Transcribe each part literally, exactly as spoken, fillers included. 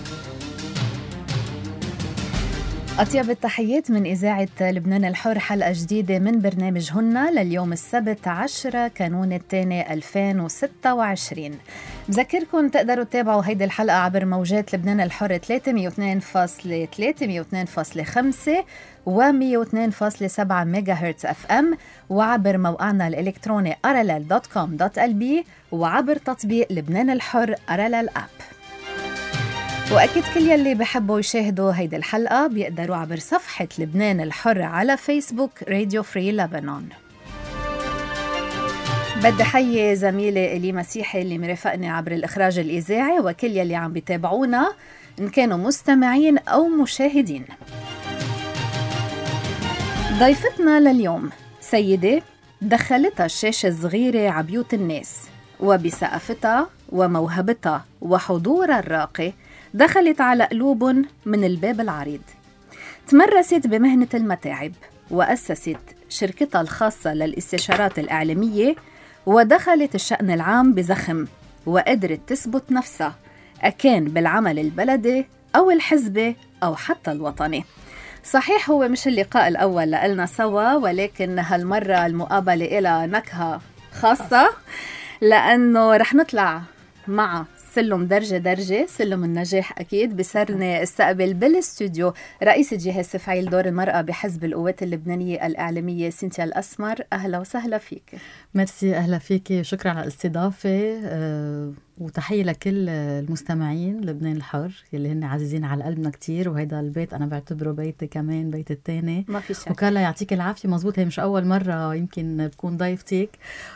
أطيب التحيات من إذاعة لبنان الحر، حلقة جديدة من برنامج هنا لليوم السبت عشرة كانون الثاني ألفين وستة وعشرين. بذكركم تقدروا تتابعوا هيدي الحلقة عبر موجات لبنان الحر ثلاثمية واثنين فاصلة ثلاثة مية واثنين فاصلة خمسة و مية واثنين فاصلة سبعة ميجا هرتز اف ام، وعبر موقعنا الإلكتروني أرلال دوت كوم دوت إل بي، وعبر تطبيق لبنان الحر أرلال أب. وأكيد كل يلي بحبوا يشاهدوا هيدي الحلقة بيقدروا عبر صفحة لبنان الحر على فيسبوك راديو فري لبنان. بدي حيي زميلي إلي مسيحي اللي مرافقني عبر الإخراج الإذاعي، وكل يلي عم بيتابعونا إن كانوا مستمعين أو مشاهدين. ضيفتنا لليوم سيدة دخلتها الشاشة الصغيرة عبيوت الناس، وبثقافتها وموهبتها وحضورها الراقي دخلت على قلوب من الباب العريض. تمرست بمهنة المتاعب، وأسست شركتها الخاصة للاستشارات الإعلامية، ودخلت الشأن العام بزخم، وقدرت تثبت نفسها أكان بالعمل البلدي أو الحزبي أو حتى الوطني. صحيح هو مش اللقاء الأول لقلنا سوا، ولكن هالمرة المقابلة إلى نكهة خاصة، لأنه رح نطلع مع سلم درجة درجة، سلم النجاح أكيد. بسرنا استقبل بالاستوديو رئيسة جهاز تفعيل دور المرأة بحزب القوات اللبنانية الإعلامية سينتيا الأسمر. أهلا وسهلا فيك. ميرسي، أهلا فيك، شكرا على الاستضافة، أه وتحية لكل المستمعين لبنان الحر اللي هن عزيزين على قلبنا كتير، وهيدا البيت أنا بعتبره بيتي كمان، بيت التاني. ما في شك. وكالا يعطيك العافية، مزبوط هي مش أول مرة يمكن بكون ضيفتك،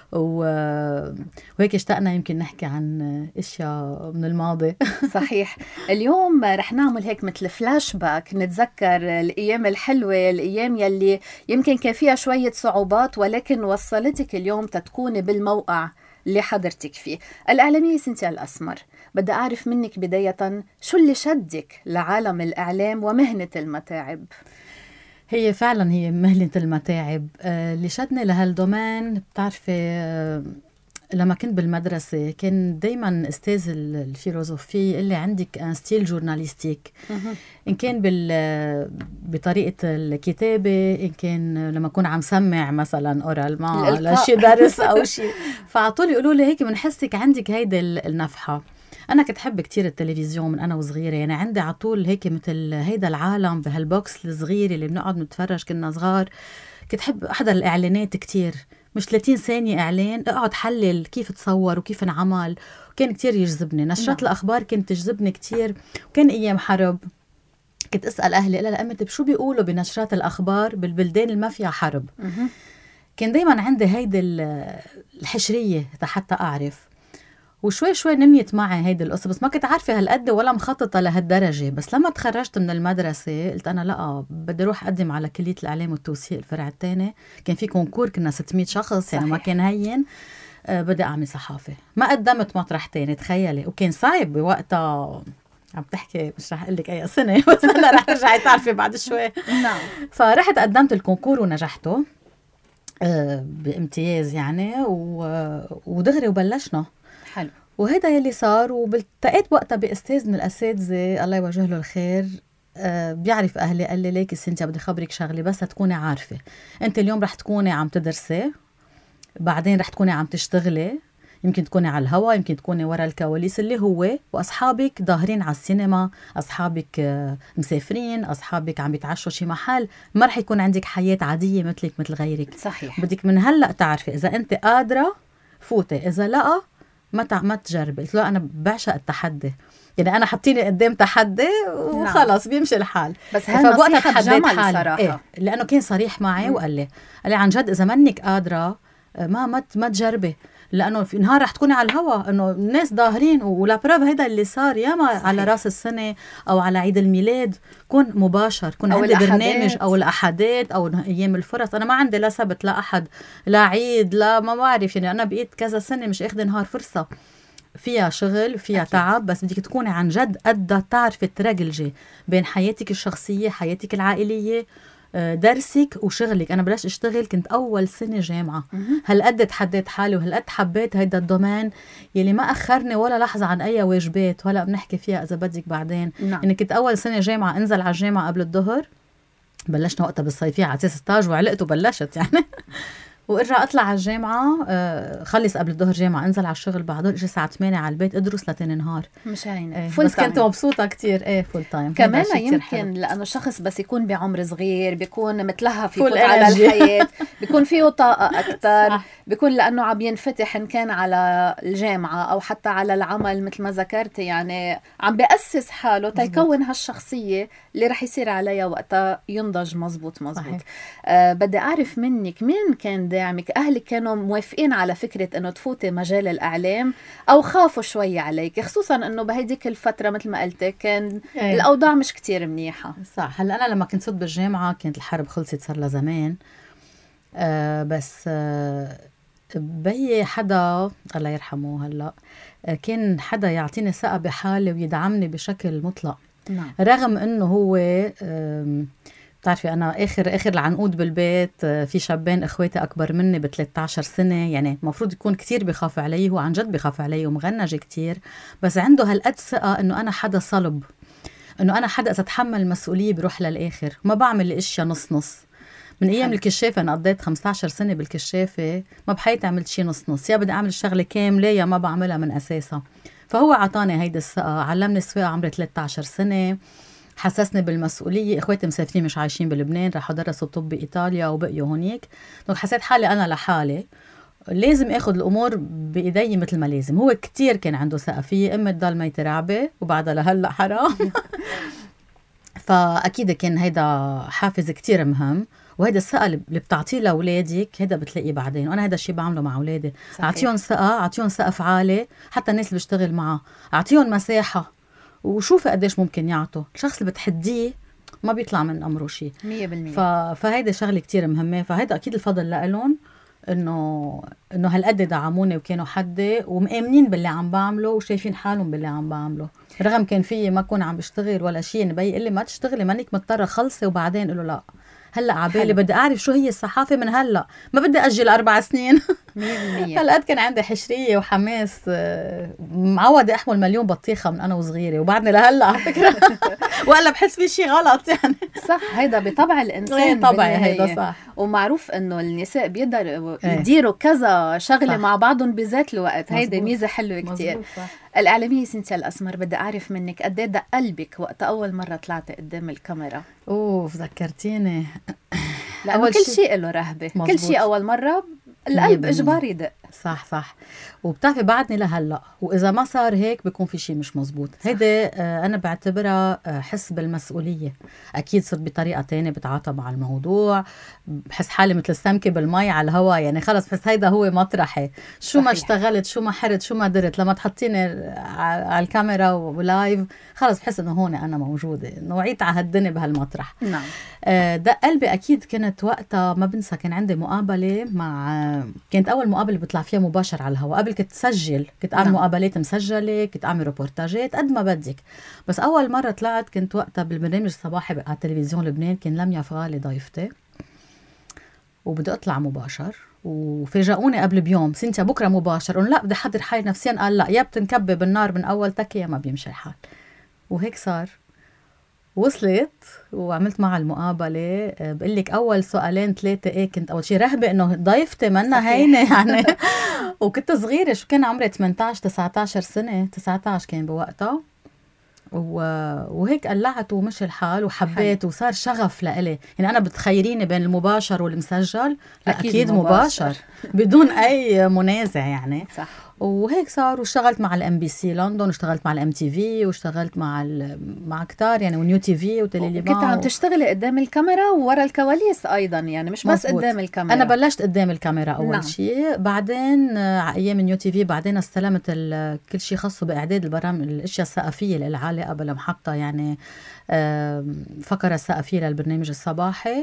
وهيك اشتقنا يمكن نحكي عن اشياء من الماضي. صحيح. اليوم رح نعمل هيك مثل فلاش باك، نتذكر الأيام الحلوة، الأيام يلي يمكن كان فيها شوية صعوبات ولكن وصلتك اليوم تتكوني بالموقع اللي حضرتك فيه. الإعلامية سينتيا الأسمر، بدي أعرف منك بداية شو اللي شدك لعالم الإعلام ومهنة المتاعب؟ هي فعلا هي مهنة المتاعب آه اللي شدني لهالدومين. بتعرفي آه لما كنت بالمدرسة كان دايما استاذ الفيلوزوفي اللي عندك ان ستيل جورناليستيك، إن كان بطريقة الكتابة، إن كان لما أكون عم سمع مثلا أورال ما لشي درس أو شيء، فعطولي يقولوا لي هيك بنحسك عندك هيدا النفحة. أنا كنت حب كتير التلفزيون من أنا وصغيرة، يعني عندي عطول هيك مثل هيدا العالم بهالبوكس الصغير اللي بنقعد نتفرج كنا صغار. كنت حب أحضر الإعلانات كتير، مش ثلاثين ثانية إعلان أقعد حلل كيف تصور وكيف انعمل، وكان كتير يجذبني. نشرات الأخبار كانت تجذبني كتير، وكان أيام حرب كنت أسأل أهلي لا لا أمتي شو بيقولوا بنشرات الأخبار بالبلدان اللي ما فيها حرب. كان دايما عندي هيدي الحشرية حتى أعرف، وشوي شوي نميت معي هيدي القصة، بس ما كنت عارفة هالقد ولا مخططة لهالدرجة. بس لما تخرجت من المدرسة قلت أنا لا بدي أروح أقدم على كلية الإعلام والتوثيق الفرع الثاني. كان في كونكور كنا ستمية شخص، صحيح. يعني ما كان هين. أه بدي أعمل صحافة، ما قدمت مطرح تاني تخيلي، وكان صعب بوقتها. عم تحكي مش رح أقلك أي سنة بس أنا رح ترجعي تعرفي بعد شوي. نعم. فرحت قدمت الكونكور ونجحته أه بامتياز يعني، ودغري وبلشنا. حلو. وهذا يلي صار. وبالتقيت وقتها بأستاذ من الأساتذة الله يوجه له الخير، أه بيعرف أهلي، قال لي ليك سينتيا بدي خبرك شغلي بس تكوني عارفة، أنت اليوم رح تكوني عم تدرسي، بعدين رح تكوني عم تشتغلي، يمكن تكوني على الهوا، يمكن تكوني ورا الكواليس اللي هو، وأصحابك ظاهرين على السينما، أصحابك أه مسافرين، أصحابك عم بيتعشوا شي محل، ما رح يكون عندك حياة عادية مثلك مثل غيرك. صحيح. بدك من هلأ تعرفي إذا أنت قادرة فوتي، إذا لا ما تع... ما تجربي. قلت له أنا بعشق التحدي، يعني أنا حطيني قدام تحدي وخلص نعم. بيمشي الحال. بس هالنصيحة بجمل صراحة، إيه؟ لأنه كان صريح معي وقال لي قال لي عن جد إذا منك قادرة ما ما ما تجربي، لأنه في نهار رح تكوني على الهوا، إنه الناس ظاهرين. ولا بروف هيدا اللي صار ياما على رأس السنة أو على عيد الميلاد، كون مباشر، كون عندي برنامج أو الأحدات أو أيام الفرص. أنا ما عندي لا سبت لا أحد لا عيد لا ما بعرف، يعني أنا بقيت كذا سنة مش أخذ نهار فرصة فيها شغل فيها أكيد. تعب، بس بدك تكوني عن جد قد تعرفي ترجلجي بين حياتك الشخصية حياتك العائلية درسك وشغلك. أنا بلاش اشتغل كنت أول سنة جامعة، هالقد تحديت حالي وهالقد حبيت هيدا الدومين يلي ما أخرني ولا لحظة عن أي واجبات، ولا بنحكي فيها إذا بدك بعدين. نعم. يعني كنت أول سنة جامعة أنزل على الجامعة قبل الظهر، بلشنا وقتها بالصيفية على أساس ستاج وعلقت وبلشت يعني وارجع اطلع على الجامعه، آه خلص قبل الظهر جامعه، انزل على الشغل بعد الظهر، اجي الساعه ثمانية على البيت، ادرس لتاني نهار. مش هينه ايه فول بس تايم. كنت مبسوطه كتير. ايه فول تايم كمان يمكن لانه الشخص بس يكون بعمر صغير بيكون متلهف يفوت على energy. الحياه بيكون فيه طاقه اكثر، بيكون لانه عم ينفتح ان كان على الجامعه او حتى على العمل مثل ما ذكرتي، يعني عم بيأسس حاله تيكون هالشخصيه اللي رح يصير عليها وقتها ينضج. مزبوط مزبوط. آه بدي اعرف منك مين كان داعمك؟ اهلك كانوا موافقين على فكره انه تفوتي مجال الاعلام او خافوا شوي عليك، خصوصا انه بهيديك الفتره مثل ما قلت كان أيه. الاوضاع مش كتير منيحه؟ صح. هلا انا لما كنت صرت بالجامعه كانت الحرب خلصت صار لها زمان، آه بس آه بي حدا الله يرحمه هلا آه كان حدا يعطيني ثقه بحالي ويدعمني بشكل مطلق. نعم. رغم انه هو آه بتعرفي أنا آخر آخر العنقود بالبيت، في شابين إخواتي أكبر مني ب ثلاثة عشر سنة، يعني المفروض يكون كتير بيخاف علي، هو عن جد بيخاف علي ومغنج كتير، بس عنده هالقد ثقة إنه أنا حدا صلب، إنه أنا حدا إذا أتحمل المسؤولية بروح للآخر، ما بعمل الأشياء نص نص. من أيام الكشافة أنا قضيت خمسة عشر سنة بالكشافة، ما بحياتي عملت شي نص نص، يا بدي أعمل الشغلة كاملة يا ما بعملها من أساسها. فهو عطاني هيدا الثقة، علمني السواقة عمري ثلاثة عشر سنة، حسسني بالمسؤولية. إخواتي مسافرين مش عايشين بلبنان، راحوا درسوا طب بإيطاليا وبقيوا هونيك، حسيت حالي أنا لحالي لازم أخذ الأمور بإيدي مثل ما لازم. هو كتير كان عنده ثقة فيي، أمي تضل ميتة رعبة وبعدها لهلأ حرام فأكيد كان هيدا حافز كتير مهم، وهيدا الثقة اللي بتعطيه لأولادك هيدا بتلاقيه بعدين، وأنا هيدا الشيء بعمله مع أولادي. أعطيهم ثقة، أعطيهم سقف عالي، حتى الناس اللي بشتغل معها أعطيهم مساحة وشوفي قديش ممكن يعطوا. الشخص اللي بتحديه ما بيطلع من أمره شيء مية بالمية. ف... فهيدا شغلة كتير مهمة، فهيدا أكيد الفضل لألون إنه إنه هالقد دعموني وكانوا حدي ومآمنين باللي عم بعمله وشايفين حالهم باللي عم بعمله. رغم كان فيي ما أكون عم بشتغل ولا شيء، يعني بي يقول لي ما تشتغلي مانك مضطرة خلصي، وبعدين قله لا هلا عبالي بدي أعرف شو هي الصحافة من هلا، ما بدي أجل أربع سنين هالقد كان عندي حشرية وحماس، معودة أحمل مليون بطيخة من أنا وصغيرة وبعدني لهلا على فكرة ولا بحس في شيء غلط يعني. صح، هيدا بطبع الإنسان طبعا هيدا صح. ومعروف إنه النساء بيقدروا يديروا كذا شغلة صح. مع بعضهم بذات الوقت. هيدا ميزة حلوة كتير. الإعلامية سنتيا الأسمر، بدي أعرف منك قد ايه دق قلبك وقت أول مرة طلعتي قدام الكاميرا؟ أوه ذكرتيني لأنه كل شيء له رهبة، كل شيء أول مرة القلب إجباري يدق. صح صح. وبتعرفي بعدني لهلا وإذا ما صار هيك بيكون في شيء مش مزبوط. هيدا آه أنا بعتبرها آه حس بالمسؤولية. أكيد صرت بطريقة تانية بتعاطى مع الموضوع، بحس حالي مثل السمكة بالمي على الهواء، يعني خلص بحس هيدا هو مطرحي. شو صحيح. ما اشتغلت، شو ما حرت، شو ما درت، لما تحطيني على الكاميرا ولايف خلص بحس إنه هون أنا موجودة، نوعيت عهدني بهالمطرح. نعم. آه دق قلبي أكيد. كانت وقتها ما بنسى كان عندي مقابلة مع آه كانت أول مقابلة بطلع فيها مباشر على الهواء. قبل كنت سجل، كنت أعمل نعم. مقابلات مسجلة، كنت أعمل روبورتاجات قد ما بدك، بس أول مرة طلعت كنت وقتها بالبرنامج الصباحي على تلفزيون لبنان، كان لميا فغالي ضيفتي وبدي أطلع مباشر، وفاجئوني قبل بيوم سنتيا بكرة مباشر، قلنا لا بدي حضر حالي نفسيا، قال لا يا بتنكبي بالنار من أول تكي يا ما بيمشي الحال. وهيك صار. وصلت وعملت مع المقابلة، بقلك أول سؤالين ثلاثة إيه كنت أول شيء رهبة إنه ضيفتي منا هينة يعني وكنت صغيرة، شو كان عمري ثمانية عشر تسعة عشر سنة، تسعة عشر كان بوقتها، وهيك قلعت ومشي الحال وحبيت حل. وصار شغف لإلي. يعني أنا بتخيريني بين المباشر والمسجل، لا أكيد, أكيد مباشر, مباشر. بدون أي منازع يعني. صح. وهيك صار. واشتغلت مع الام بي سي لندن، واشتغلت مع الام تي في، واشتغلت مع مع كتار يعني، ونيو تي في وتليليبان. كنت عم تشتغلي قدام الكاميرا وورا الكواليس ايضا يعني، مش بس مزبوط. قدام الكاميرا. انا بلشت قدام الكاميرا اول نعم. شيء، بعدين ايام نيو تي في بعدين استلمت كل شيء خاصه باعداد البرامج، الاشياء الثقافيه العالقه بالمحطه يعني، فقره ثقافيه للبرنامج الصباحي،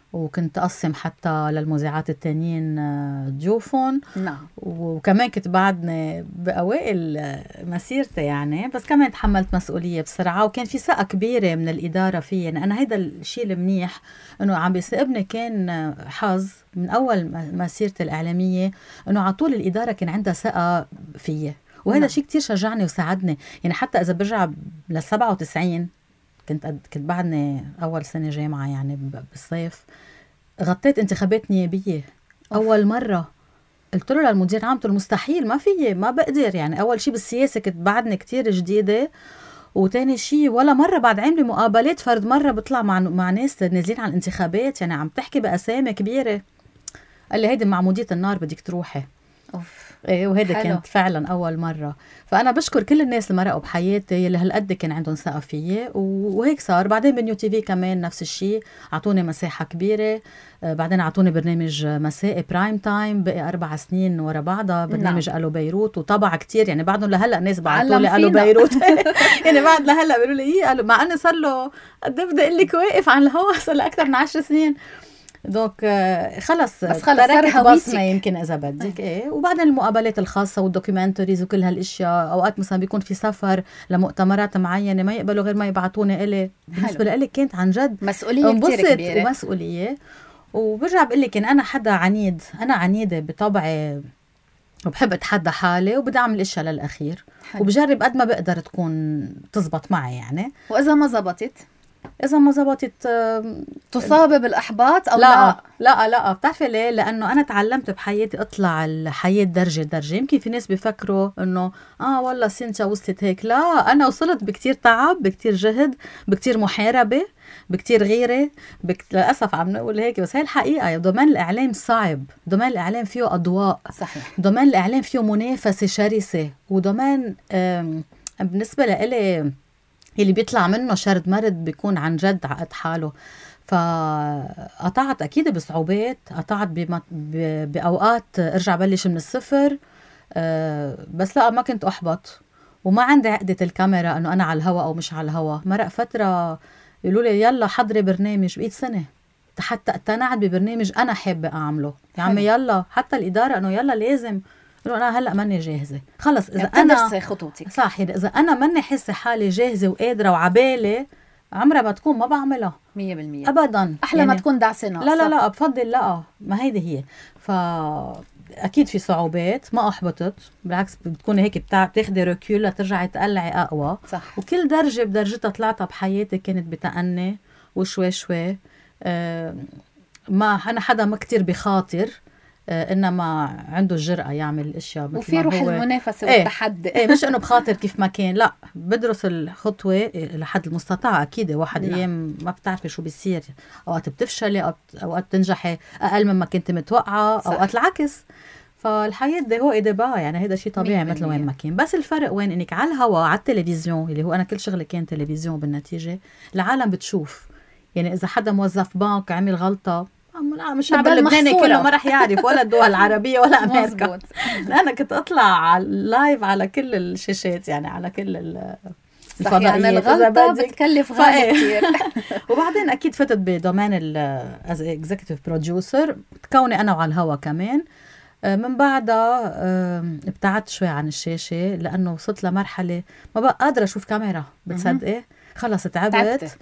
وكنت أقسم حتى للمذيعات التانيين ضيوفهم. نعم. وكمان كنت بعدني بأوائل مسيرتي يعني، بس كمان تحملت مسؤولية بسرعة، وكان في ثقة كبيرة من الإدارة فيا. يعني أنا هيدا الشيء المنيح إنه عم بيسقبني كان حظ من أول مسيرتي الإعلامية، إنه على طول الإدارة كان عندها ثقة فيا، وهذا شيء كتير شجعني وساعدني. يعني حتى إذا برجع للسبعة وتسعين كنت كنت بعدني أول سنة جامعة يعني بالصيف، غطيت انتخابات نيابية أول مرة. قلت له للمدير عام المستحيل، ما فيي، ما بقدر. يعني أول شيء بالسياسة كنت بعدني كتير جديدة، وتاني شيء ولا مرة بعد عملي مقابلات فرد مرة بطلع مع مع ناس نازلين على الانتخابات، يعني عم تحكي بأسامي كبيرة. قال لي هيدي معمودية النار بدك تروحي. أوف. ايه وهيدا كانت فعلا اول مره. فانا بشكر كل الناس اللي مرقوا بحياتي اللي هالقد كان عندهم ثقه فيي، وهيك صار. بعدين بنيو تي في كمان نفس الشيء، اعطوني مساحه كبيره. بعدين اعطوني برنامج مسائي برايم تايم، بقي اربع سنين ورا بعضها برنامج نعم. الو بيروت، وطبع كتير يعني. بعدهم لهلا ناس بعثوا لي الو بيروت يعني بعد لهلا بيقولوا لي ايه الو، مع انه صار له قد بدي اقول لك واقف عن الهواء صار له اكثر من عشر سنين. دوك خلص بس خلص تركت بصمة يمكن إذا بدك. إيه. وبعدين المقابلات الخاصة والدوكيومنتريز وكل هالاشياء. أوقات مثلا بيكون في سفر لمؤتمرات معينة ما يقبلوا غير ما يبعتوني إلي. بالنسبة لي كانت عن جد مسؤولية كتير كبيرة ومسؤولية. وبرجع بقول لك إن أنا حدا عنيد، أنا عنيدة بطبعي، وبحب أتحدى حالي وبدي أعمل الأشياء للأخير. حلو. وبجرب قد ما بقدر تكون تزبط معي يعني. وإذا ما زبطت إذا ما زبطت تصاب بالإحباط أو لا لا لا, لا. بتعرفي ليه؟ لأنه أنا تعلمت بحياتي أطلع الحياة درجة درجة. يمكن في ناس بيفكروا إنه آه والله سينتا وصلت هيك. لا، أنا وصلت بكتير تعب، بكتير جهد، بكتير محاربة، بكتير غيرة. بك... للأسف عم نقول هيك، بس هاي الحقيقة. دومين الإعلام صعب، دومين الإعلام فيه أضواء. صحيح. دومين الإعلام فيه منافسة شرسة، ودومين بالنسبة لإلي اللي بيطلع منه شرد مرد بيكون عن جد عقد حاله. فقطعت أكيد بصعوبات، قطعت بم... ب... بأوقات ارجع بلش من الصفر. أه بس لا، ما كنت أحبط، وما عندي عقدة الكاميرا أنه أنا على الهوا أو مش على الهوا. مرق فترة يقولوا لي يلا حضري برنامج، بقيت سنة حتى اقتنعت ببرنامج أنا حابة أعمله. يا عمي يلا، حتى الإدارة أنه يلا لازم. أنا هلأ ماني جاهزة خلص. إذا أنا خطوتك صح، إذا أنا ماني حاسة حالي جاهزة وقادرة وعبالة، عمرها ما تكون ما بعملها مية بالمية أبدا. أحلى يعني ما تكون دعسة ناقصة. لا لا لا بفضل لا، ما هيدي هي. فأكيد في صعوبات، ما أحبطت بالعكس، بتكون هيك بتاخدي ركول لترجعي تقلعي أقوى. صح. وكل درجة بدرجتها طلعتها بحياتي كانت بتأني وشوي شوي. أه ما أنا حدا ما كتير بخاطر، إنما عنده الجرأة يعمل الأشياء مثل وفي روح المنافسة والتحدي. إيه, إيه مش إنه بخاطر كيف ما كان، لا بدرس الخطوة لحد المستطاع. أكيد واحد نعم. أيام ما بتعرفي شو بيصير، أوقات بتفشلي، أوقات بتنجحي أقل مما كنت متوقعة، أوقات العكس. فالحياة ده هو إدبا يعني، هذا شيء طبيعي مثل وين ما كان. بس الفرق وين إنك على الهوا على التلفزيون، اللي هو أنا كل شغلي كان تلفزيون بالنتيجة، العالم بتشوف. يعني إذا حدا موظف بنك عمل غلطة، لا مش الشعب اللبناني كله ما رح يعرف، ولا الدول العربية ولا أمريكا. أنا كنت أطلع على لايف على كل الشاشات، يعني على كل الفضائيات. يعني الغلطة بتكلف غالي كتير. وبعدين أكيد فتت بدومين as executive producer، تكوني أنا وعلى الهوا كمان. من بعدها ابتعدت شوي عن الشاشة، لأنه وصلت لمرحلة ما بقى قادرة أشوف كاميرا، بتصدقي خلص تعبت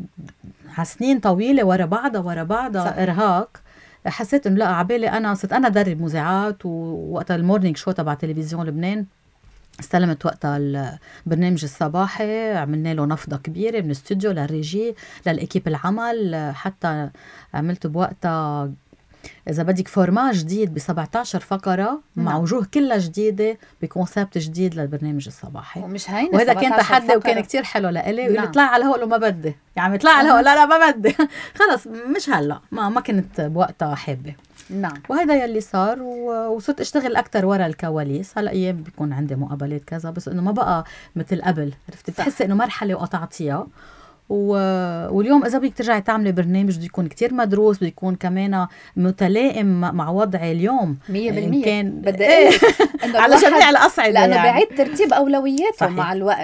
على سنين طويلة ورا بعضها ورا بعضها إرهاق. حسيت إنه لا، عبالي أنا صرت أنا درب مذيعات، ووقتها المورنينج شو تبع تلفزيون لبنان استلمت وقتها البرنامج الصباحي، عملنا له نفضة كبيرة من استوديو للريجي للإكيب العمل. حتى عملت بوقتها إذا بدك فورما جديد ب سبعة عشر فقرة مع وجوه كلها جديدة بكونسبت جديد للبرنامج الصباحي. ومش هينة، وهذا كان تحدي وكان كتير حلو لإلي. واللي طلع على الهواء ما بدي، يعني طلع على الهواء لا لا ما بدي خلص مش هلا، ما ما كنت بوقتها حابة. نعم. وهذا يلي صار، وصرت اشتغل اكتر ورا الكواليس. هلا ايام بيكون عندي مقابلات كذا، بس انه ما بقى مثل قبل، عرفتي بتحسي انه مرحلة وقطعتيها. و... واليوم إذا بدك ترجعي تعملي برنامج بده يكون كتير مدروس، بده يكون كمان متلائم مع وضعي اليوم مية بالمية. كان بدي أقول على جميع الأصعدة، لأنه يعني بعيد ترتيب أولوياته مع الوقت.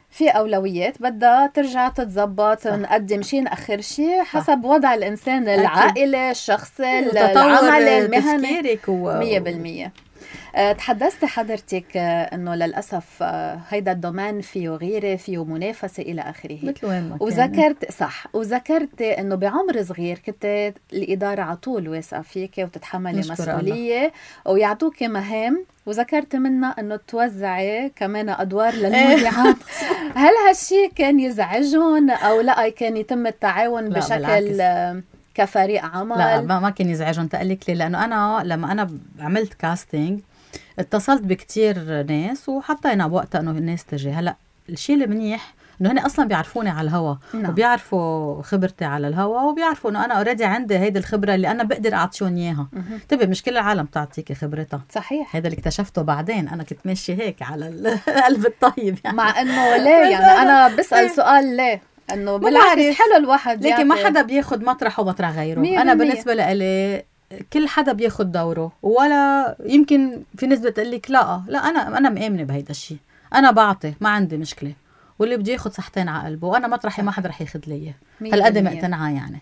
في أولويات بدها ترجع تتزبط، نقدم شيء نأخر شيء حسب وضع الإنسان، العائلة، الشخص، العمل، المهنة. مية بالمية. تحدثت حضرتك أنه للأسف هيدا الدومين فيه غيرة، فيه منافسة إلى آخره، مثل وين ما كان. وذكرت صح وذكرت أنه بعمر صغير كنت الإدارة على طول واثقة فيك وتتحملي مسؤولية الله. ويعطوك مهام، وذكرت منها أنه توزعي كمان أدوار للمذيعات. هل هالشي كان يزعجهم أو لا كان يتم التعاون بشكل بالعكس. كفريق عمل؟ لا ما كان يزعجهم. تقلك لي لأنه أنا لما أنا عملت كاستينج اتصلت بكتير ناس وحطينا بوقتها انه الناس تجي. هلا الشيء المنيح انه هن اصلا بيعرفوني على الهوا no. وبيعرفوا خبرتي على الهوا، وبيعرفوا انه انا اوريدي عندي هيدي الخبره اللي انا بقدر اعطيهم اياها. تبي مش كل العالم تعطيكي خبرتها. صحيح. هذا اللي اكتشفته بعدين، انا كنت ماشي هيك على القلب الطيب يعني. مع انه ليه يعني انا بسال سؤال ليه انه بالعكس حلو الواحد لكن ما حدا بياخد مطرح ومطرح غيره. انا بالنسبه لي كل حدا بياخد دوره، ولا يمكن في ناس بتقول لك لا لا انا انا مآمنه بهيدا الشيء، انا بعطي ما عندي مشكله، واللي بده ياخد صحتين على قلبه، وانا مطرحي ما حدا رح ياخذ لي هالقد مقتنعه يعني.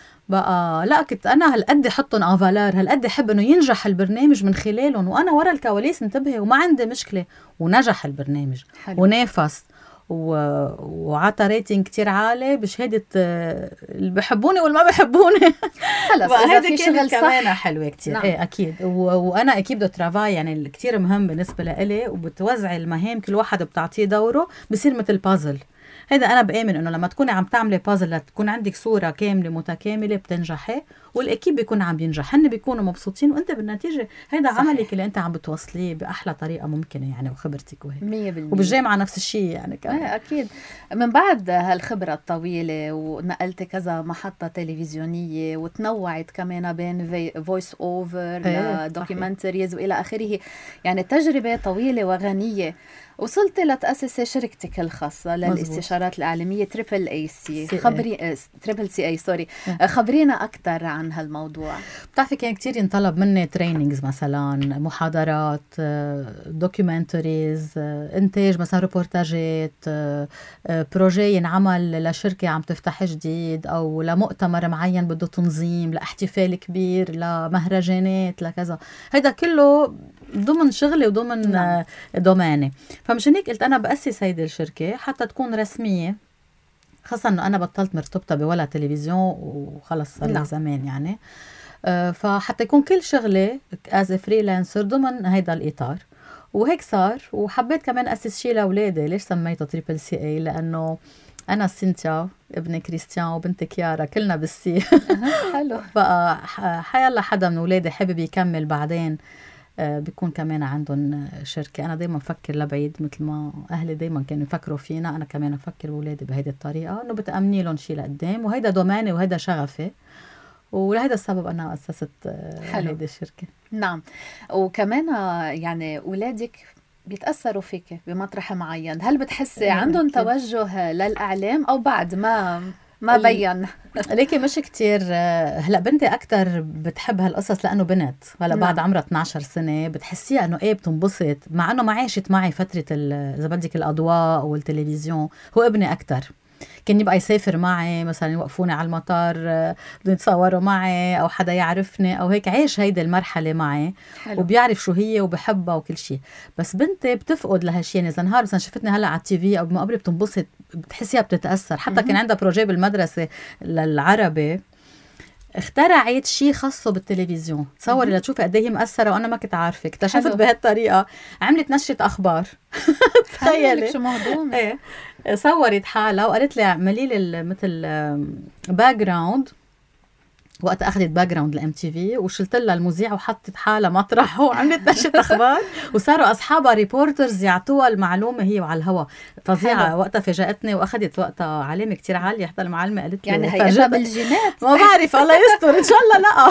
بقى لا كنت انا هالقد حطهم افالار، هالقد احب انه ينجح البرنامج من خلالهم، وانا ورا الكواليس انتبهي وما عندي مشكله. ونجح البرنامج حلو. ونافس و... وعطى ريتنج كتير عالي بشهادة اللي بحبوني واللي ما بحبوني. خلص إذا في شغل كمان حلوة كتير. نعم. ايه أكيد. و... وأنا أكيد دو ترافاي يعني كتير مهم بالنسبة لإلي، وبتوزع المهام كل واحد بتعطيه دوره، بصير مثل بازل. هيدا أنا بآمن إنه لما تكوني عم تعملي بازل لتكون عندك صورة كاملة متكاملة بتنجحي، والأكيد بيكون عم بينجح، هن بيكونوا مبسوطين، وأنت بالنتيجة هيدا صحيح. عملك اللي أنت عم بتوصليه بأحلى طريقة ممكنة يعني، وخبرتك وهيك. مية بالمية. وبالجامعة نفس الشيء يعني كمان. آه أكيد. من بعد هالخبرة الطويلة ونقلت كذا محطة تلفزيونية، وتنوعت كمان بين فويس أوفر لدوكيومنتريز وإلى آخره، يعني تجربة طويلة وغنية. وصلت لتأسسي شركتك الخاصة للاستشارات الإعلامية تريبل اي سي. خبري تريبل سي اي سوري خبرينا أكثر عن هالموضوع. بتعرفي كان كتير ينطلب مني ترينينجز، مثلا محاضرات، دوكيومنتريز، إنتاج مثلا ريبورتاجات، بروجي ينعمل لشركة عم تفتح جديد، أو لمؤتمر معين بده تنظيم، لاحتفال كبير، لمهرجانات، لكذا. هيدا كله ضمن شغلي وضمن نعم. دوماني. فمشان هيك قلت أنا بأسس هيدي الشركة حتى تكون رسمية، خاصة أنه أنا بطلت مرتبطة بولا تلفزيون وخلص صار لي زمان يعني. أه فحتى يكون كل شغلي as a freelancer ضمن هيدا الإطار، وهيك صار. وحبيت كمان أسس شيء لأولادي. ليش سميته تريبل سي اي؟ لأنه أنا سينتيا، ابن كريستيان، وبنت كيارا، كلنا بالسي. حلو. بقى حيالله حدا من أولادي حابب يكمل بعدين آه بيكون كمان عندهم شركة. أنا دايما أفكر لبعيد مثل ما أهلي دايما كانوا يفكروا فينا، أنا كمان أفكر بأولادي بهيدي الطريقة، إنه بتأمني لهم شيء لقدام، وهيدا دوماني وهيدا شغفي، ولهذا السبب أنا أسست هيدي الشركة. نعم. وكمان يعني أولادك بيتأثروا فيك بمطرح معين، هل بتحسي عندهم توجه للإعلام أو بعد ما ما بين؟ ليكي مش كتير. هلا بنتي أكتر بتحب هالقصص لأنه بنت، هلا بعد عمرها اثنعش سنة بتحسيها أنه إيه بتنبسط، مع أنه ما عاشت معي فترة إذا بدك الأضواء والتلفزيون. هو ابني أكتر كان يبقى يسافر معي، مثلا يوقفوني على المطار بدهم يتصوروا معي، أو حدا يعرفني أو هيك، عايش هيدي المرحلة معي. حلو. وبيعرف شو هي وبحبها وكل شيء. بس بنتي بتفقد لهالشيء يعني. إذا نهار مثلا شفتني هلا على التي في أو بمقابلة بتنبسط، بتحسيها بتتأثر. حتى كان عندها بروجي بالمدرسة للعربي، اخترعت شيء خاصه بالتلفزيون. تصوري لتشوفي قد ايه هي مأثرة وانا ما كنت عارفه. اكتشفت بهالطريقه، عملت نشرة اخبار. تخيلي شو مهضوم. ايه صورت حالها وقالت لي اعملي لي مثل باك جراوند. وقت اخذت باك جراوند لام تي في وشلت لها المذيع وحطت حالها مطرحه وعملت نشرة اخبار، وصاروا اصحابها ريبورترز يعطوها المعلومه هي وعلى الهوا. فظيعه. وقتها فاجأتني واخذت وقتها علامه كتير عاليه. حتى المعلمه قالت لي يعني هيئتها بالجينات. ما بعرف، الله يستر ان شاء الله. لا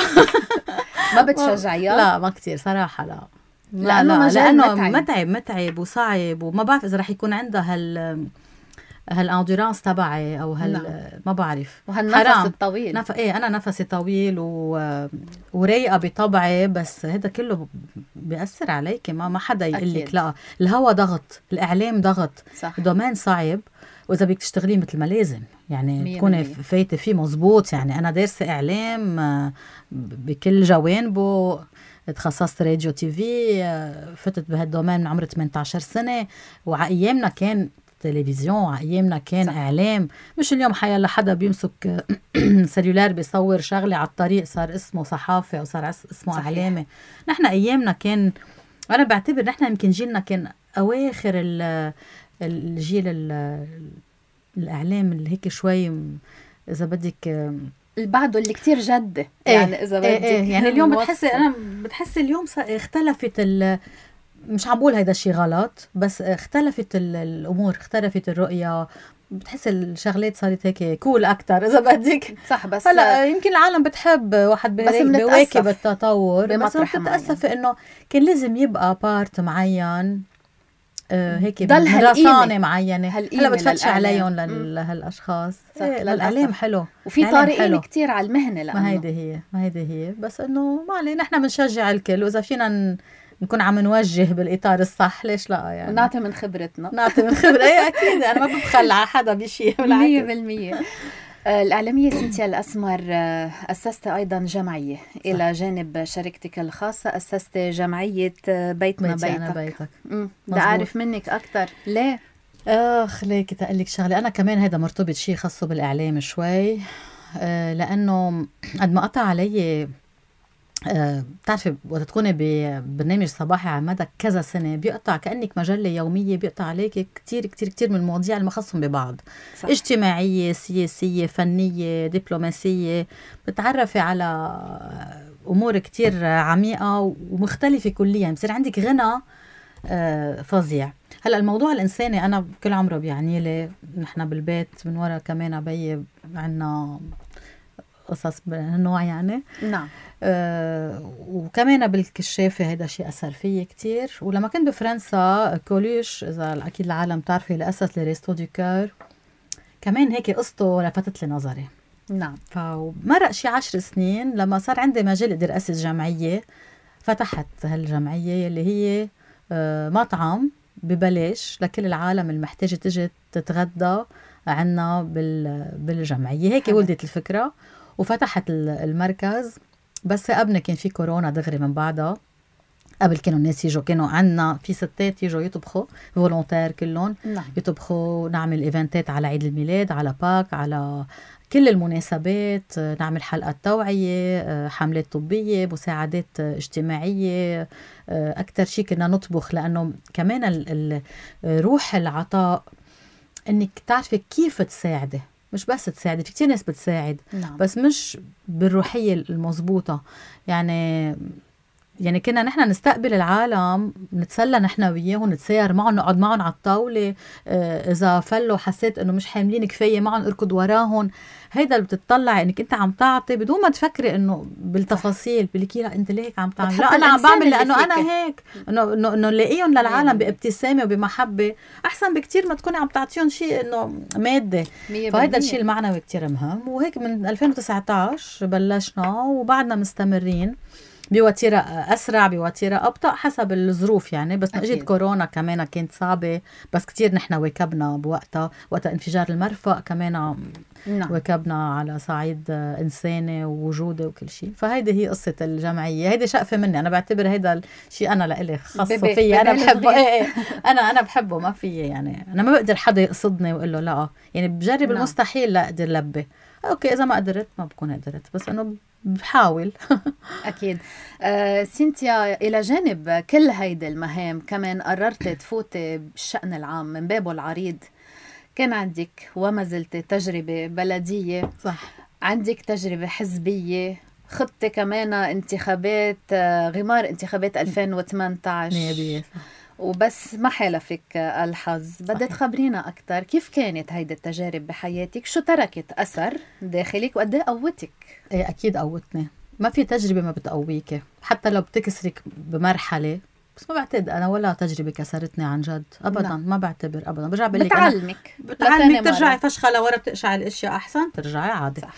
ما بتشجعيها؟ لا ما كتير صراحه. لا لانه لا لانه متعب. متعب متعب وصعب، وما بعرف اذا رح يكون عندها هال هالاندورانس تبعي او هال نعم. ما بعرف، وهالنفس الطويل. نف... ايه انا نفسي طويل و... ورايقه بطبعي، بس هذا كله بيأثر عليك. ما ما حدا يقول لك لا، الهوا ضغط، الاعلام ضغط، صح. دومين صعب، واذا بدك تشتغليه مثل ما لازم يعني تكوني فايته فيه مزبوط. يعني انا دارسه اعلام بكل جوانبه، تخصصت راديو تي في، فتت بهالدومين من عمر ثمانية عشر سنه، وعايامنا كان تلفزيون، ايامنا كان صح. اعلام، مش اليوم حيلا حدا بيمسك سلولار بيصور شغله على الطريق صار اسمه صحافه او صار اسمه صحيح. اعلامي. نحن ايامنا كان، انا بعتبر نحن يمكن جيلنا كان اواخر الجيل الاعلام اللي هيك شوي اذا بدك بعده اللي كتير جد يعني ايه اذا بدك ايه ايه يعني اليوم بتحسي، انا بتحسي اليوم اختلفت ال مش عم بقول هيدا الشيء غلط، بس اختلفت الامور، اختلفت الرؤيه، بتحس الشغلات صارت هيك كول اكتر اذا بدك. صح. بس هلا يمكن العالم بتحب واحد بيواكب التطور، بس بتتاسف انه كان لازم يبقى بارت معين آه هيك دراسانه معينه. هلا بتفتش عليهم لهالاشخاص. الاعلام حلو وفي طارئين كتير على المهنه، لانه ما هيدي هي ما هيدي هي بس انه ما علينا، نحن بنشجع الكل، واذا فينا نكون عم نوجه بالإطار الصح ليش لا يعني، ونعطي من خبرتنا. نعطي من خبرة. ايه أكيد أنا ما ببخل على حدا بشيء مية بالمية. الإعلامية سينتيا الأسمر أسست أيضا جمعية صح. إلى جانب شركتك الخاصة أسست جمعية بيتنا بيتك, أنا بيتك. بدي أعرف منك أكتر ليه؟ آخ ليك تقلك شغلة، أنا كمان هذا مرتبط شيء خاصه بالإعلام شوي، آه لأنه قد ما قطع علي أه بتعرفي وقت تكوني ببرنامج صباحي على مدى كذا سنة بيقطع كأنك مجلة يومية، بيقطع عليك كتير كتير كتير من المواضيع المخصصة ببعض صح. اجتماعية، سياسية، فنية، دبلوماسية، بتعرفي على أمور كتير عميقة ومختلفة كليا، بصير عندك غنى أه فظيع. هلأ الموضوع الإنساني أنا كل عمره بيعني لي، نحن بالبيت من وراء كمان بي عنا قصص بهالنوع يعني. نعم. آه وكمان بالكشافة هيدا شيء أثر فيي كتير. ولما كنت بفرنسا كولوش، إذا أكيد العالم تعرفي اللي أسس لريستو دو كور، كمان هيك قصته لفتت لي نظري. نعم. فمرق شي عشر سنين لما صار عندي مجال أقدر أسس جمعية، فتحت هالجمعية اللي هي آه مطعم ببلاش لكل العالم المحتاجة تجي تتغدى عنا بالجمعية. هيك ولدت الفكرة وفتحت المركز. بس قبل كان في كورونا دغري من بعدها، قبل كانوا الناس يجوا، كانوا عنا في ستات يجوا يطبخوا فولونتير كلهم نعم. يطبخوا، نعمل ايفنتات على عيد الميلاد، على باك، على كل المناسبات، نعمل حلقات توعية، حملات طبية، مساعدات اجتماعية. أكتر شيء كنا نطبخ، لأنه كمان روح العطاء انك تعرفي كيف تساعدي، مش بس تساعدي، في كتير ناس بتساعد نعم. بس مش بالروحية المضبوطة. يعني يعني كنا نحن نستقبل العالم، نتسلى نحن وياهم، نتساير معهم، نقعد معهم على الطاولة، اه اذا فلوا حسيت انه مش حاملين كفاية معهم اركض وراهم. هيدا اللي بتطلع انك انت عم تعطي بدون ما تفكري انه بالتفاصيل، بلكي لا انت ليك عم تعمل، لا انا عم بعمل لانه انا هيك، انه انه انه نلاقيهم للعالم بابتسامة وبمحبة احسن بكتير ما تكوني عم تعطيهم شيء انه مادة. فهيدا الشيء المعنوي كتير مهم. وهيك من ألفين وتسعة عشر بلشنا وبعدنا مستمرين بوتيرة أسرع بوتيرة أبطأ حسب الظروف يعني. بس اجت كورونا كمان كانت صعبة، بس كتير نحن واكبنا بوقتها، وقت انفجار المرفأ كمان نعم. واكبنا على صعيد إنساني ووجودي وكل شيء. فهيدي هي قصة الجمعية، هيدي شقفة مني، أنا بعتبر هيدا الشيء أنا لإلي خاصة فيي، أنا بحبه. ايه أنا أنا بحبه، ما في يعني أنا ما بقدر حدا يقصدني وقال له لا، يعني بجرب نعم. المستحيل لا أقدر لبي، أوكي إذا ما قدرت ما بكون قدرت، بس أنه بحاول. أكيد. آه سينتيا، إلى جانب كل هيدي المهام كمان قررت تفوتي بالشأن العام من بابه العريض. كان عندك وما زلت تجربة بلدية صح، عندك تجربة حزبية، خطة كمان انتخابات، آه غمار انتخابات ألفين وثمانية عشر نيابية، وبس ما حالفك الحظ. بدي تخبرينا أكتر كيف كانت هيدي التجارب بحياتك، شو تركت أثر داخلك وقد ايه قوتك؟ ايه أكيد قوتني، ما في تجربة ما بتقويك، حتى لو بتكسرك بمرحلة بس ما بعتقد انا ولا تجربه كسرتني عن جد ابدا. نعم. ما بعتبر ابدا. برجع بقول لك بتعلمك بتعلمك ترجعي فشخه لورا، بتقشعي الاشياء احسن ترجعي عادي. صح.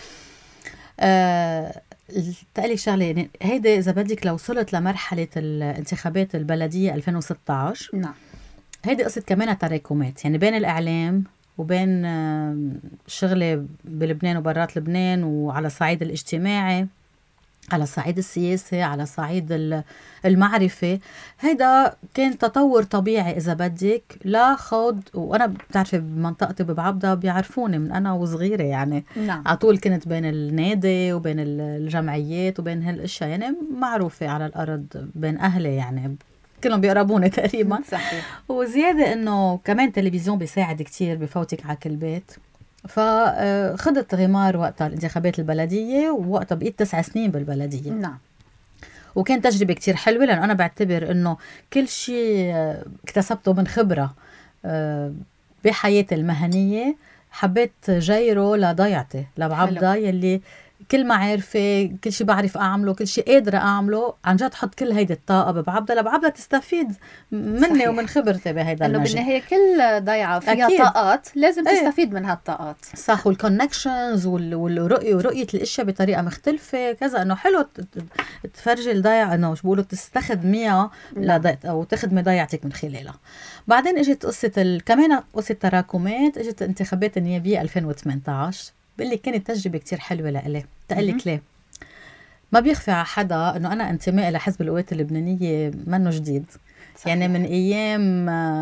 آه تقلي شغله يعني هيدي اذا بدك لو وصلت لمرحله الانتخابات البلديه ألفين وستة عشر. نعم. هيدي قصه كمان تراكمات يعني بين الاعلام وبين آه شغله بلبنان وبرات لبنان، وعلى الصعيد الاجتماعي، على الصعيد السياسي، على الصعيد المعرفة. هيدا كان تطور طبيعي إذا بدك لا خوض. وأنا بتعرفي بمنطقتي ببعبدة بيعرفوني من أنا وصغيرة يعني. نعم. عطول كنت بين النادي وبين الجمعيات وبين هالأشياء يعني معروفة على الأرض بين أهلي يعني كلهم بيقربوني تقريبا. صحيح. وزيادة إنه كمان تلفزيون بيساعد كتير بفوتك على كل بيت. فخدت غمار وقتها الانتخابات البلدية، ووقتها بقيت تسع سنين بالبلدية. نعم. وكان تجربة كتير حلوة، لأن أنا بعتبر إنه كل شيء اكتسبته من خبرة بحياتي المهنية حبيت جايره لضيعتي لبعبدة، يلي كل ما عارفة كل شيء بعرف أعمله، كل شيء قادرة أعمله، عن جد حط كل هيدي الطاقة ببعبدة لبعبدة تستفيد مني. صحيح. ومن خبرتي بهيدا المجال. إنه بالنهاية كل ضيعة فيها أكيد. طاقات لازم ايه. تستفيد من هالطاقات. صح. والكونكشنز والرؤية ورؤية الأشياء بطريقة مختلفة كذا. إنه حلو تفرجي الضيعة إنه شو بقولوا تستخدميها أو تخدمي ضيعتك من خلالها. بعدين إجت قصة ال... كمان قصة تراكمات. إجت انتخابات النيابية ألفين وثمانية عشر. بقول لك كانت تجربة كتير حلوة لإلي. تقلك ليه؟ ما بيخفى على حدا إنه أنا انتمائي لحزب القوات اللبنانية منه جديد. صحيح. يعني من أيام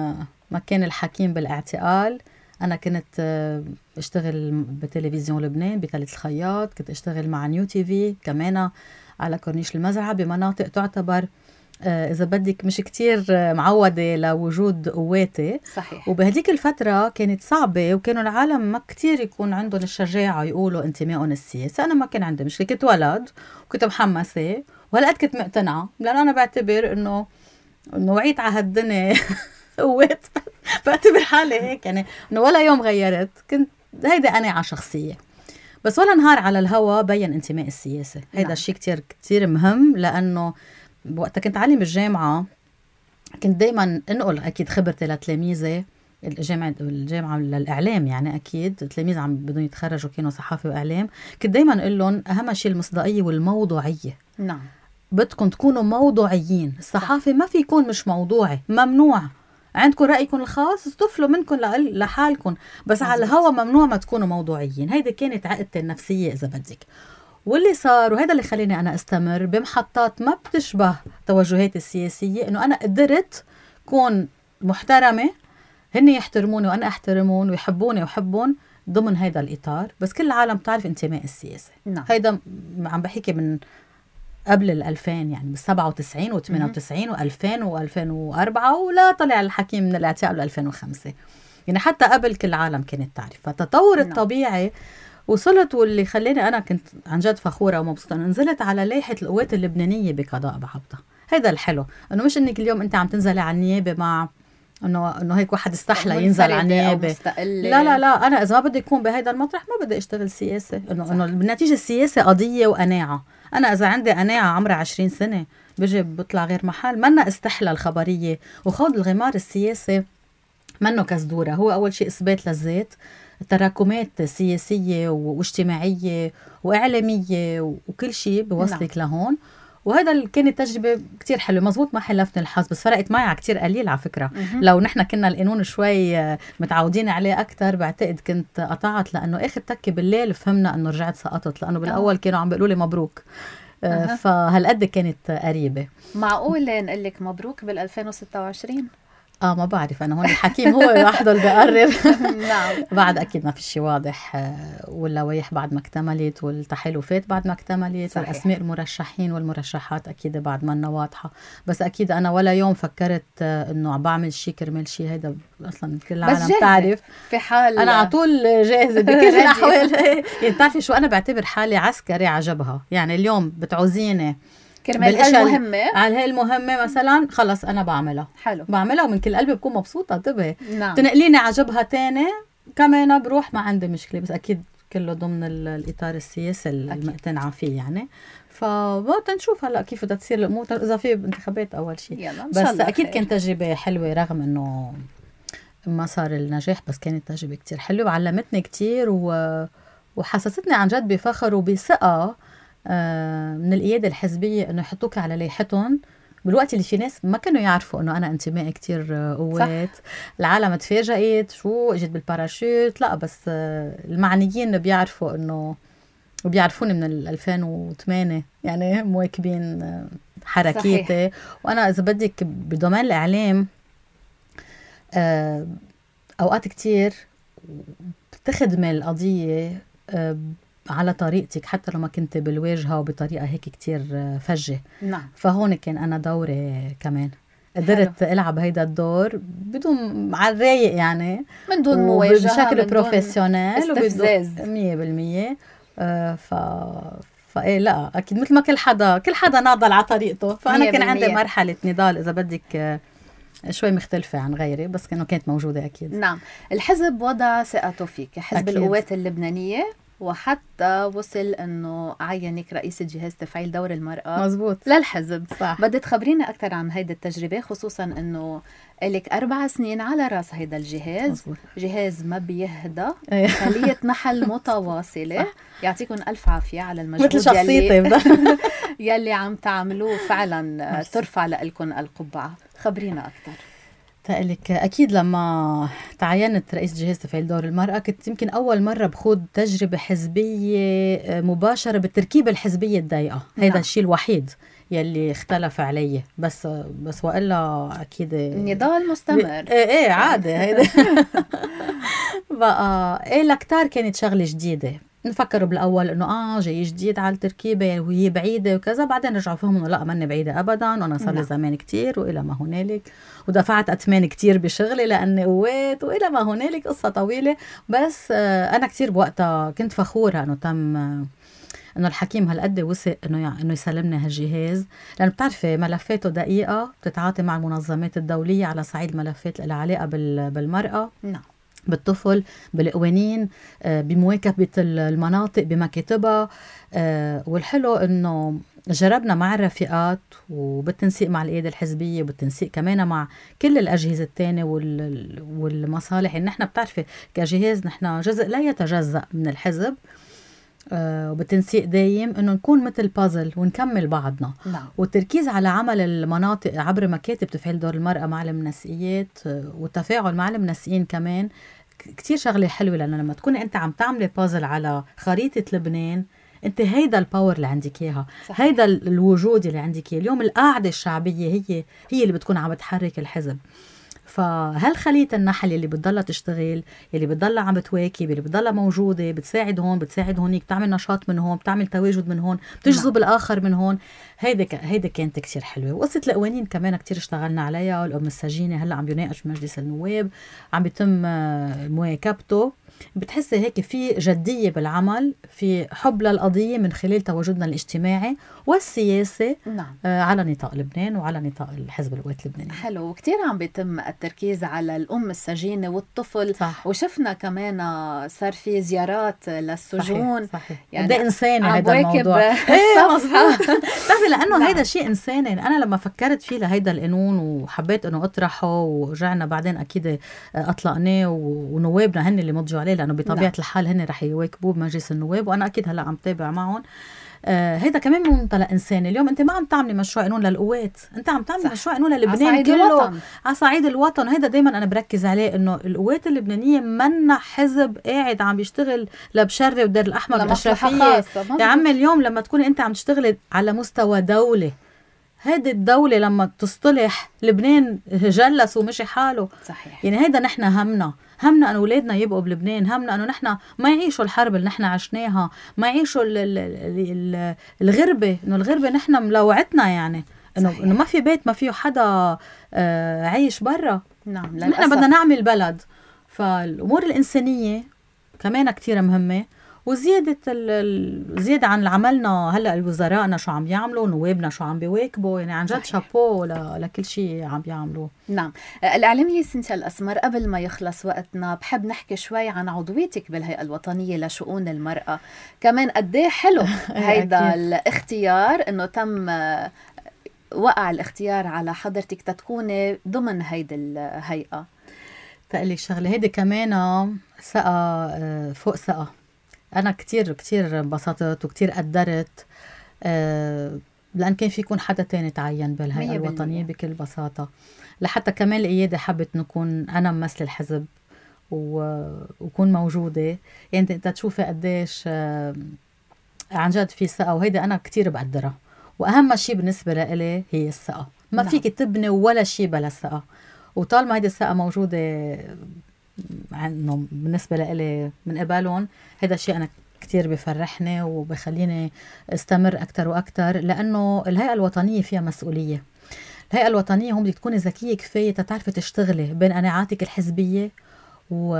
ما كان الحكيم بالاعتقال أنا كنت اشتغل بتلفزيون لبنان بثالث الخياط، كنت اشتغل مع نيو تي في كمان على كورنيش المزرعة بمناطق تعتبر إذا بدك مش كتير معودة لوجود قواتي. صحيح. وبهديك الفترة كانت صعبة وكانوا العالم ما كتير يكون عندهم الشجاعة يقولوا انتمائهم السياسي. أنا ما كان عندي مشكلة، كنت ولد وكنت محمسة وهلقد كنت مقتنعة، لأن أنا بعتبر إنه إنه وعيت على هالدنيا قوات. بعتبر حالي هيك يعني إنه ولا يوم غيرت، كنت هيدا قناعة شخصية. بس ولا نهار على الهوا بين انتماء السياسي. هيدا نعم. الشيء كتير كتير مهم، لأنه وقتها كنت عالم بالجامعة كنت دايما انقل اكيد خبرتي لتلاميذي الجامعة الجامعة للإعلام. يعني أكيد تلاميذ عم بدهم يتخرجوا كانوا صحافة وإعلام، كنت دايما أقول لهم أهم شيء المصداقية والموضوعية. نعم. بدكم تكونوا موضوعيين. الصحافة ما في يكون مش موضوعي، ممنوع. عندكم رأيكم الخاص استفلوا منكم لحالكم، بس مزبط. على الهوا ممنوع ما تكونوا موضوعيين. هيدا كانت عقدتي النفسية إذا بدك. واللي صار وهذا اللي خليني أنا أستمر بمحطات ما بتشبه توجهاتي السياسية، إنه أنا قدرت كون محترمة، هن يحترموني وأنا أحترمون ويحبوني ويحبون ضمن هذا الإطار. بس كل العالم تعرف انتماء السياسي. نعم. هيدا عم بحكي من قبل الألفين يعني بالسبعة وتسعين وثمانية وتسعين وألفين وألفين وأربعة، ولا طلع الحكيم من الاعتقال ألفين وخمسة. يعني حتى قبل كل العالم كانت تعرف. فالتطور نعم. الطبيعي وصلت، واللي خلاني أنا كنت عن جد فخورة ومبسوطة نزلت على لائحة القوات اللبنانية بقضاء بعبدة. هيدا الحلو، إنه مش إنك اليوم أنت عم تنزلي على النيابة مع إنه إنه هيك واحد استحلى ينزل على النيابة. لا لا لا، أنا إذا ما بدي أكون بهيدا المطرح ما بدي أشتغل سياسة. إنه إنه بالنتيجة السياسة قضية وقناعة. أنا إذا عندي قناعة عمرها عشرين سنة بيجي بطلع غير محل، منا استحلى الخبرية وخوض الغمار السياسي منه كزدورة. هو أول شيء إثبات للذات، تراكمات سياسية واجتماعية وإعلامية وكل شيء بوصلك نعم. لهون. وهذا كانت تجربة كتير حلوة. مزبوط ما حلفني الحظ، بس فرقت معي على كتير قليل على فكرة. مه. لو نحن كنا القانون شوي متعودين عليه أكتر بعتقد كنت قطعت، لأنه آخر تكي بالليل فهمنا أنه رجعت سقطت، لأنه بالأول كانوا عم بيقولوا لي مبروك. أه. فهالقد كانت قريبة. معقول نقلك مبروك بالألفين وستة وعشرين؟ اه ما بعرف انا هون الحكيم هو وحده اللي بيقرر. نعم. بعد اكيد ما في شيء واضح، واللوائح بعد ما اكتملت والتحالفات بعد ما اكتملت، والاسماء المرشحين والمرشحات اكيد بعد ما واضحه. بس اكيد انا ولا يوم فكرت انه عم بعمل شيء كرمال شيء. هيدا اصلا كل العالم تعرف في حال انا على طول جاهزه بكل الاحوال. يعني بتعرفي شو، انا بعتبر حالي عسكري على جبهه. يعني اليوم بتعوزيني كرمال هالمهمة على هاي المهمة مثلا، خلص أنا بعملها. حلو. بعملها ومن كل قلبي بكون مبسوطة. انتبهي. نعم. تنقليني على جبهة تانية كمان بروح ما عندي مشكلة، بس أكيد كله ضمن الإطار السياسي المقتنعة فيه يعني. فبقى نشوف هلا كيف بدها تصير الأمور إذا في انتخابات أول شيء. بس أكيد كانت تجربة حلوة رغم إنه ما صار النجاح، بس كانت تجربة كتير حلوة وعلمتني كتير و... وحسستني عن جد بفخر وبثقة من القيادة الحزبية إنه يحطوك على ليحتهم بالوقت اللي في ناس ما كانوا يعرفوا إنه أنا انتمائي كتير قوات. العالم تفاجأت شو اجت بالباراشوت، لا بس المعنيين بيعرفوا إنه وبيعرفوني من ألفين وثمانية يعني مواكبين حركيتي. صحيح. وأنا إذا بدك بدومين الإعلام أوقات كتير بتخدم القضية على طريقتك حتى لما كنت بالواجهة وبطريقة هيك كتير فجة. نعم. فهون كان أنا دوري كمان قدرت حلو. ألعب هيدا الدور بدون على الرايق يعني من دون مواجهة بشكل بروفيسيونيل استفزاز مية بالمية. آه ف فايه لا اكيد مثل ما كل حدا كل حدا ناضل على طريقته. فانا كان عندي مرحله نضال اذا بدك شوي مختلفة عن غيري، بس كانوا كانت موجودة أكيد. نعم. الحزب وضع ثقته فيك، حزب أكيد. القوات اللبنانية، وحتى وصل أنه عينك رئيسة جهاز تفعيل دور المرأة. مزبوط. للحزب. صح. بدي تخبرينا أكثر عن هيدا التجربة، خصوصا أنه لك أربع سنين على رأس هيدا الجهاز. مزبوط. جهاز ما بيهدى، خلية نحل متواصلة. يعطيكم ألف عافية على المجهود مثل شخصيتي يلي عم تعملوه، فعلا ترفع لكم القبعة. خبرينا أكثر. تقلك أكيد لما تعينت رئيس جهاز تفعيل دور المرأة كنت يمكن أول مرة بخوض تجربة حزبية مباشرة بالتركيبة الحزبية الضيقة. هذا نعم. الشيء الوحيد يلي اختلف عليه، بس بس وإلا أكيد النضال مستمر. ايه ايه عادي هيدا. بقى ايه لكتار كانت شغلة جديدة. نفكروا بالأول إنه آه جاي جديد على التركيبة وهي بعيدة وكذا، بعدين رجعوا فهموا إنه لا مني بعيدة أبداً، وأنا صار لي زمان كتير وإلى ما هنالك، ودفعت أتمان كتير بشغلي لأني قوات وإلى ما هنالك، قصة طويلة. بس آه أنا كتير بوقتها كنت فخورة إنه تم آه إنه الحكيم هالقد وثق إنه يعني إنه يسلمني هالجهاز، لأنه بتعرفي ملفاته دقيقة، بتتعاطي مع المنظمات الدولية على صعيد ملفات لها علاقة بالمرأة. نعم. بالطفل، بالقوانين، بمواكبة المناطق بمكاتبها. والحلو انه جربنا مع الرفيقات وبالتنسيق مع القيادة الحزبية وبالتنسيق كمان مع كل الأجهزة التانية والمصالح. ان احنا بتعرفي كجهاز نحن جزء لا يتجزأ من الحزب، وبالتنسيق دايم انه نكون مثل بازل ونكمل بعضنا. نعم. والتركيز على عمل المناطق عبر مكاتب تفعيل دور المرأة مع المنسئيات، والتفاعل مع المنسئين كمان كتير شغلة حلوة، لأنه لما تكوني أنت عم تعملي بازل على خريطة لبنان، أنت هيدا الباور اللي عندك إياها، هيدا الوجود اللي عندك إياه. اليوم القاعدة الشعبية هي هي اللي بتكون عم تحرك الحزب. فهالخلية النحل اللي بتضلها تشتغل، اللي بتضلها عم بتواكب، اللي بتضلها موجودة، بتساعد هون بتساعد هونيك، بتعمل نشاط من هون، بتعمل تواجد من هون، بتجذب الآخر من هون. هيدا ك... هيدا كانت كتير حلوة. وقصة القوانين كمان كتير اشتغلنا عليها. الأم السجينة هلأ عم يناقش مجلس النواب، عم بيتم مواكبته. بتحسي هيك في جدية بالعمل، في حب للقضية من خلال تواجدنا الاجتماعي والسياسي. نعم. على نطاق لبنان وعلى نطاق الحزب القوات اللبناني. حلو. وكتير عم بيتم التركيز على الأم السجينة والطفل. صح. وشفنا كمان صار في زيارات للسجون. صحيح. صحيح. يعني ده إنساني هذا الموضوع. ايه مصحف. تعرفي لأنه هيدا شيء إنساني. أنا لما فكرت فيه لهيدا القانون وحبيت أنه أطرحه، ورجعنا بعدين أكيد أطلقناه، ونوابنا هن اللي مضجوا عليه، لأنه بطبيعة نعم. الحال هن رح يواكبوه بمجلس النواب، وأنا أكيد هلأ عم تابع معهم. آه هيدا كمان من منطلق إنساني. اليوم أنت ما عم تعملي مشروع قانون للقوات، أنت عم تعملي مشروع قانون للبنان كله على صعيد الوطن. هيدا دايما أنا بركز عليه، إنه القوات اللبنانية منا حزب قاعد عم بيشتغل لبشرة ودير الأحمر والأشرفية. يا عمي اليوم لما تكوني أنت عم تشتغلي على مستوى دولة، هيدي الدولة لما تصطلح لبنان جلس ومشي حاله. صحيح. يعني هيدا نحن همنا همنا أن أولادنا يبقوا بلبنان، همنا أنه نحن ما يعيشوا الحرب اللي نحن عشناها، ما يعيشوا ال ال ال الغربة. إنه الغربة نحن ملوعتنا، يعني إنه إنه ما في بيت ما فيه حدا آه عايش برا. نعم. نحن بدنا نعمل بلد. فالأمور الإنسانية كمان كتير مهمة، وزيادة ال... زيادة عن عملنا هلا الوزرائنا شو عم يعملوا، نوابنا شو عم بيواكبوا، يعني عن جد شابو ل... لكل شيء عم بيعملوه. نعم. الإعلامية سينثيا الأسمر، قبل ما يخلص وقتنا بحب نحكي شوي عن عضويتك بالهيئة الوطنية لشؤون المرأة. كمان قديه حلو هيدا الاختيار انه تم وقع الاختيار على حضرتك تتكوني ضمن هيدي الهيئة. تقلي شغلة هيدي كمان ثقة فوق ثقة. أنا كتير كتير انبسطت وكتير قدرت، لأن كان في يكون حدا تاني تعين بالهيئة الوطنية بكل بساطة. لحتى كمان القيادة حبت نكون أنا ممثل الحزب وكون موجودة. يعني أنت تشوفي قديش عن جد في ثقة، وهيدا أنا كتير بقدرها. وأهم شيء بالنسبة لإلي هي الثقة. ما نعم. فيك تبني ولا شيء بلا ثقة، وطالما هيدي الثقة موجودة عنهم بالنسبة لإلي من قبلهم، هيدا الشيء أنا كتير بفرحني وبخليني استمر أكتر وأكتر، لأنه الهيئة الوطنية فيها مسؤولية. الهيئة الوطنية هم بدك تكوني ذكية كفاية تتعرفي تشتغلي بين قناعاتك الحزبية و...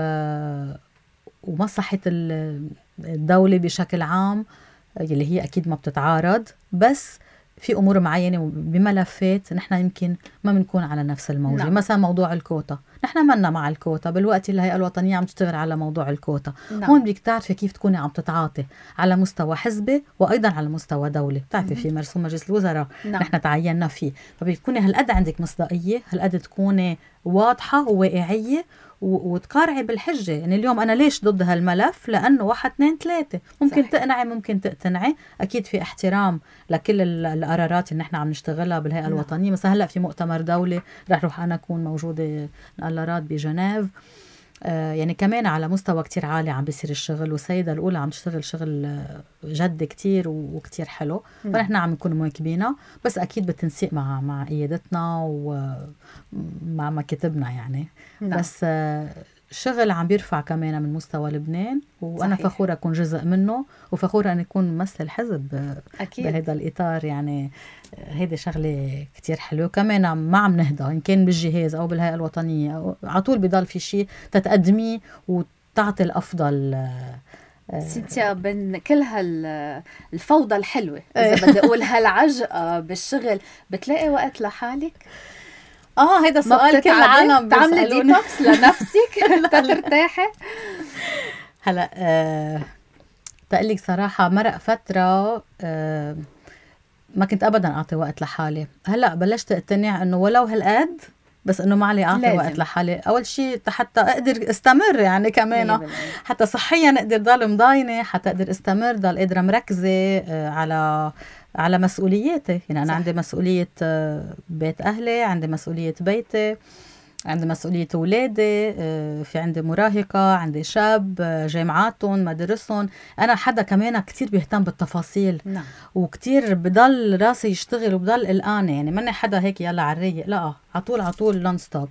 ومصلحة الدولة بشكل عام، اللي هي أكيد ما بتتعارض، بس في أمور معينة بملفات نحن يمكن ما بنكون على نفس الموجة. نعم. مثلا موضوع الكوتا، نحن منا مع الكوتا بالوقت اللي الهيئة الوطنية عم تشتغل على موضوع الكوتا. نعم. هون بدك تعرفي كيف تكوني عم تتعاطي على مستوى حزبي وأيضا على مستوى دولي. بتعرفي في مرسوم مجلس الوزراء. نعم. نحن تعيننا فيه، فبدك تكوني هالقد عندك مصداقية، هالقد تكوني واضحة وواقعية وتقارعي بالحجة. يعني اليوم أنا ليش ضد هالملف؟ لأنه واحد اثنين ثلاثة ممكن صحيح. تقنعي ممكن تقتنعي. أكيد في احترام لكل القرارات اللي نحن عم نشتغلها بالهيئة نعم. الوطنية. مثلا هلأ في مؤتمر دولي رح روح أنا أكون موجودة القرارات بجنيف. آه يعني كمان على مستوى كتير عالي عم بيصير الشغل، والسيدة الأولى عم تشتغل شغل جد كتير وكتير حلو. نعم. فنحن عم نكون مواكبينها، بس أكيد بالتنسيق مع مع قيادتنا ومع مكاتبنا يعني. نعم. بس آه شغل عم بيرفع كمان من مستوى لبنان، وأنا صحيح. فخورة أكون جزء منه، وفخورة أن أكون ممثل حزب بهذا الإطار. يعني هيدي شغلة كتير حلوة. كمان ما عم نهدى إن كان بالجهاز أو بالهيئة الوطنية، على طول بيضل في شيء تتقدمي وتعطي الأفضل. سينثيا، بين كل هالفوضى الحلوة إذا بدي أقول هالعجقة بالشغل، بتلاقي وقت لحالك؟ اه هيدا سؤال كل العالم بتعملي ديتوكس لنفسك تترتاحي؟ هلا آه تقلك صراحة مرق فترة آه ما كنت أبدا أعطي وقت لحالي. هلا بلشت أقتنع إنه ولو هالقد، بس إنه ما علي أعطي لازم. وقت لحالي. أول شيء حتى أقدر استمر، يعني كمان حتى صحيا أقدر ضل مضاينة، حتى أقدر استمر ضل قادرة مركزة آه على على مسؤولياتي. يعني أنا صح. عندي مسؤولية بيت أهلي، عندي مسؤولية بيتي، عندي مسؤولية أولادي، في عندي مراهقة، عندي شاب، جامعاتهم، مدرسهم. أنا حدا كمان كتير بيهتم بالتفاصيل. نعم. وكتير بضل راسي يشتغل وبضل قلقانة. يعني مني حدا هيك يلا عالريق، لا عطول عطول نون ستوب.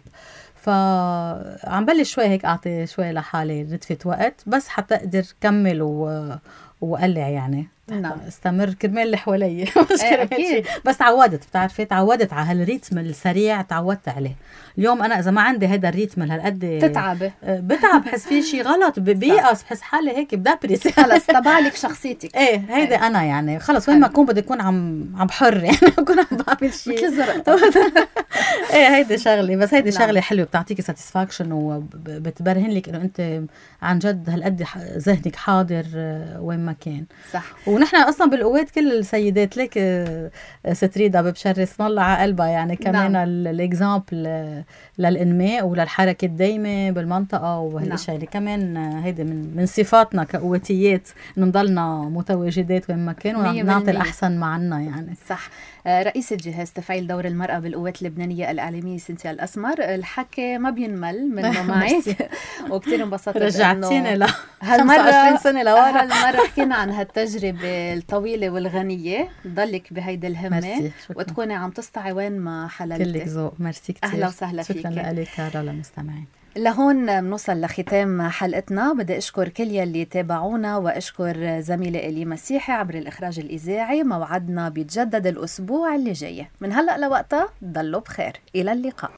فعم بلش شوي هيك أعطي شوي لحالي نتفة وقت، بس حتى أقدر كمل و... وقلع يعني. نعم. استمر كرمال اللي حوالي. أكيد. بس تعودت، بتعرفي تعودت على هالريتم السريع، تعودت عليه. اليوم أنا إذا ما عندي هيدا الريتم هالقد تتعبي، بتعب، بحس في شيء غلط، بيقص، بحس حالي هيك بدبرس. خلص تبعلك شخصيتك. ايه هيدا ايه. انا يعني خلص وين ما اكون بدي اكون عم عم حر، يعني اكون عم بعمل شيء مثل زرقة. ايه هيدي شغلي، بس هيدي شغله حلوه بتعطيكي ساتسفاكشن وبتبرهن لك انه انت عن جد هالقد ذهنك حاضر وين ما كان. صح. ونحن اصلا بالقوات كل السيدات ليك ستريدا ببشر اسم الله على قلبها، يعني كمان نعم. الاكزامبل للانماء وللحركه الدايمه بالمنطقه وهالاشياء. نعم. كمان هيدي من من صفاتنا كقواتيات انه نضلنا متواجدات وين ما كان ونعطي الاحسن معنا يعني. صح. رئيسة جهاز تفعيل دور المرأة بالقوات اللبنانية الإعلامية سينثيا الأسمر، الحكي ما بينمل منه معي وكتير انبسطت. رجعتيني ل هالمرة خمسة وعشرين سنة لورا. هالمرة حكينا عن هالتجربة الطويلة والغنية. ضلك بهيدي الهمة وتكوني عم تسطعي وين ما حللتي. كلك ذوق. ميرسي كتير. أهلا وسهلا فيك. شكرا لك كارا للمستمعين. لهون بنوصل لختام حلقتنا. بدي أشكر كل يلي تابعونا وأشكر زميلي إلي مسيحي عبر الإخراج الإذاعي. موعدنا بيتجدد الأسبوع اللي جاي. من هلأ لوقتها ضلوا بخير، إلى اللقاء.